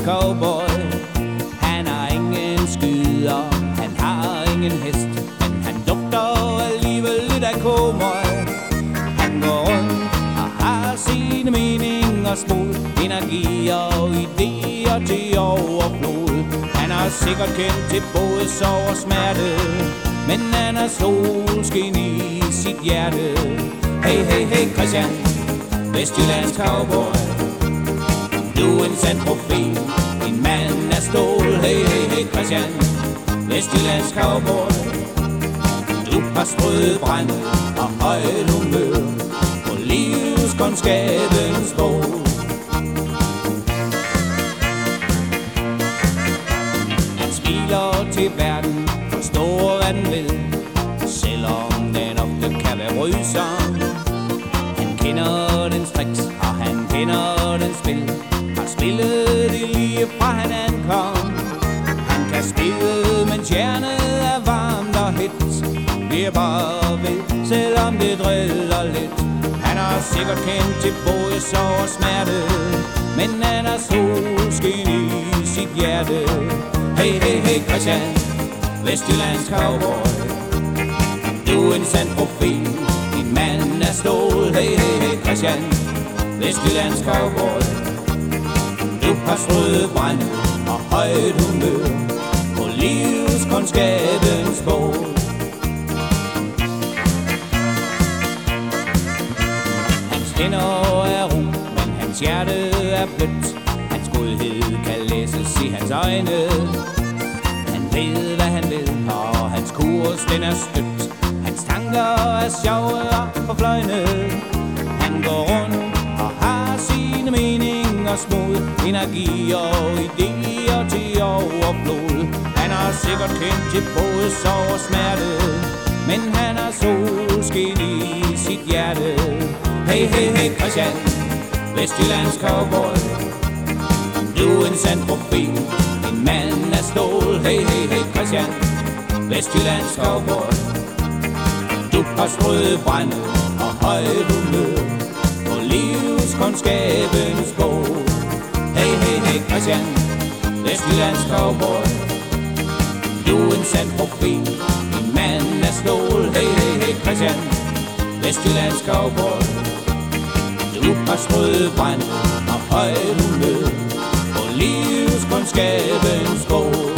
cowboy. Han har ingen skyder, han har ingen hest, men han dufter alligevel lidt af komøj. Han går rundt og har sine meninger, smod, energi og idéer til overflod. Han har sikkert kendt til både sorg og smerte, men han har solskin i sit hjerte. Hey, hey, hey Christian, Vestjyllands cowboy. Du er en sand profil, en mand af stål. Hey, hey, hey Christian, Vestjyllands cowboy. Du har sprøde brænde og højt humør på livskundskabens bål. Han smiler til verden, forstår hvad den vil, selvom den ofte kan være rødsom. Han kender den tricks, og han kender den spil, har spillet det lige fra han ankom. Han kan spille, mens hjernet er varmt og hit, bliver bare ved, selvom det driller lidt. Han har sikkert kendt til både sorg og smerte, men han har solskin i sit hjerte. Hey, hey, hey Christian, Vestjyllands cowboy. Du er en sand profil, en mand af stål. Hey, hey, hey Christian, Vestjyllands cowboy. Du har sprøde brænde og højt humør på livskundskabens bål. Hans hænder er ro, men hans hjerte er blødt. Hans godhed kan læses i hans øjne. Han ved hvad han vil, og hans kurs den er stødt. Hans tanker er sjove og forfløjne. Han går rundt og har sine meninger, smod, energi og idéer til overflod. Han har sikkert kendt til både sorg og smerte, men han har solskin i sit hjerte. Hey, hey, hey Christian, Vestjyllands cowboy. Du er en sand profil, en mand af stål. Hey, hey, hey Christian, Vestjyllands cowboy. Du har sprøde brænde og højt humør på livskundskabens bål. Hey, hey, hey Christian, Vestjyllands cowboy. Du er en sand profil, en mand af stål. Hey, hey, hey Christian, Vestjyllands cowboy. Du har sprøde brænde og højt humør på livskundskabens bål.